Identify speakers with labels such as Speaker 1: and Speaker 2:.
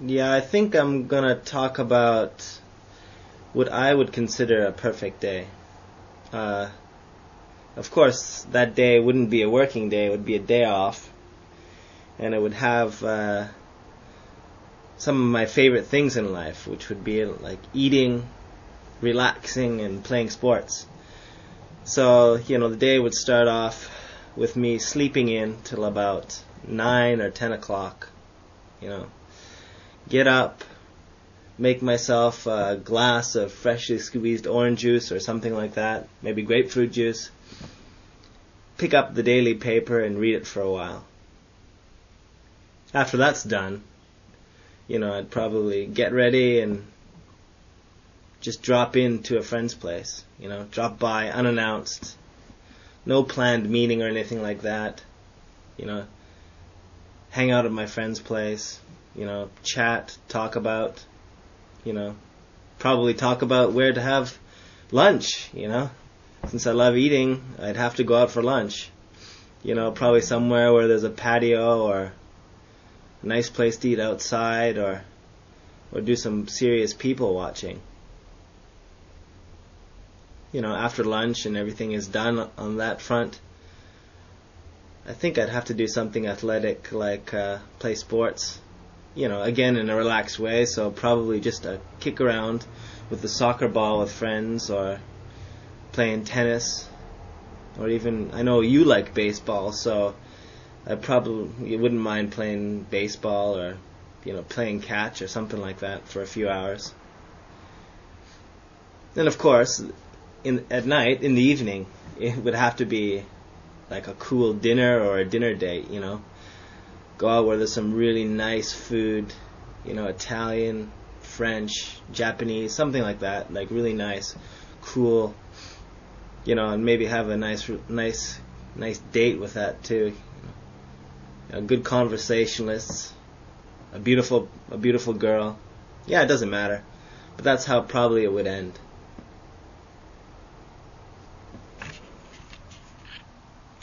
Speaker 1: Yeah, I think I'm gonna talk about what I would consider a perfect day. Uh, of course, that day wouldn't be a working day; it would be a day off, and it would have some of my favorite things in life, which would be like eating, relaxing, and playing sports. So, the day would start off with me sleeping in till about 9 or 10 o'clock. You know, get up, make myself a glass of freshly squeezed orange juice or something like that, maybe grapefruit juice, pick up the daily paper and read it for a while. After that's done, I'd probably get ready and just drop into a friend's place, drop by unannounced, no planned meeting or anything like that, hang out at my friend's place, chat, talk about, probably talk about where to have lunch, Since I love eating, I'd have to go out for lunch, probably somewhere where there's a patio or a nice place to eat outside or do some serious people watching. After lunch and everything is done on that front, I think I'd have to do something athletic like play sports, again in a relaxed way, so probably just a kick around with the soccer ball with friends or playing tennis, or even, I know you like baseball, so I probably wouldn't mind playing baseball or, playing catch or something like that for a few hours. Then, of course, at night, in the evening, it would have to be like a cool dinner or a dinner date, Go out where there's some really nice food, Italian, French, Japanese, something like that, like really nice, cool, and maybe have a nice date with that too. Good conversationalists, a beautiful girl. Yeah, it doesn't matter, but that's how probably it would end.